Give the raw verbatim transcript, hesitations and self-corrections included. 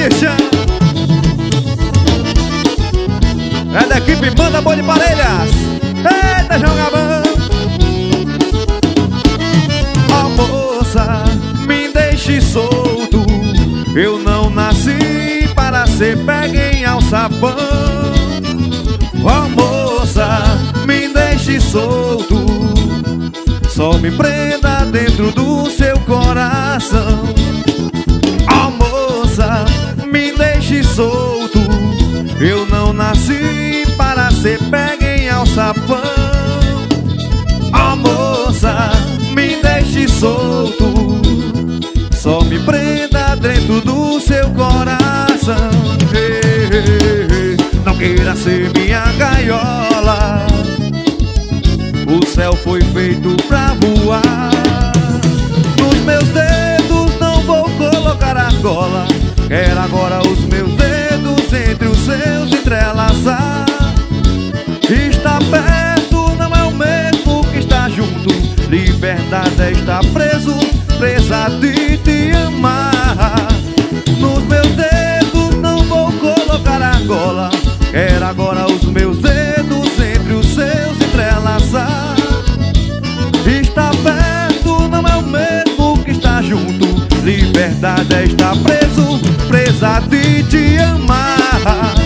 Christian é da equipe Manda Boi de Parelhas. Eita, João Gabão. Ó moça, me deixe solto. Eu não nasci para ser pega em alçapão. Ó moça, me deixe solto. Só me prenda dentro do seu coração. Ó moça, me deixe solto. Eu não nasci para ser pega em alçapão. Ó moça, me deixe solto. Só me prenda dentro do seu coração. Não queira ser minha gaiola. O céu foi feito pra voar. Nos meus dedos não vou colocar argola. Quero agora os meus dedos entre os seus entrelaçar. Estar perto não é o mesmo que estar junto. Liberdade é estar preso, presa de te amar. Nos meus dedos não vou colocar argola. Quero agora os meus dedos entre os seus entrelaçar. Estar perto não é o mesmo que estar junto. Liberdade é estar preso, presa de te amar.